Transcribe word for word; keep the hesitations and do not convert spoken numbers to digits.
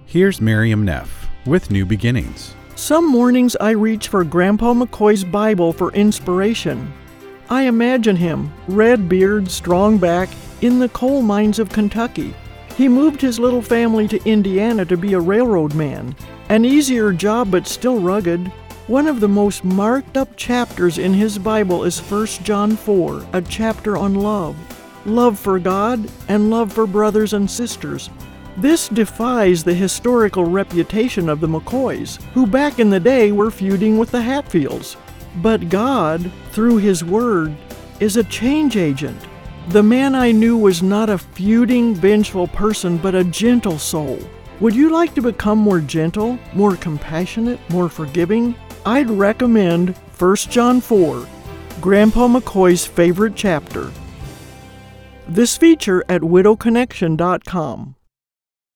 Here's Miriam Neff with New Beginnings. Some mornings I reach for Grandpa McCoy's Bible for inspiration. I imagine him, red beard, strong back, in the coal mines of Kentucky. He moved his little family to Indiana to be a railroad man. An easier job, but still rugged. One of the most marked up chapters in his Bible is First John four, a chapter on love. Love for God and love for brothers and sisters. This defies the historical reputation of the McCoys, who back in the day were feuding with the Hatfields. But God, through His Word, is a change agent. The man I knew was not a feuding, vengeful person, but a gentle soul. Would you like to become more gentle, more compassionate, more forgiving? I'd recommend First John four, Grandpa McCoy's favorite chapter. This feature at widow connection dot com.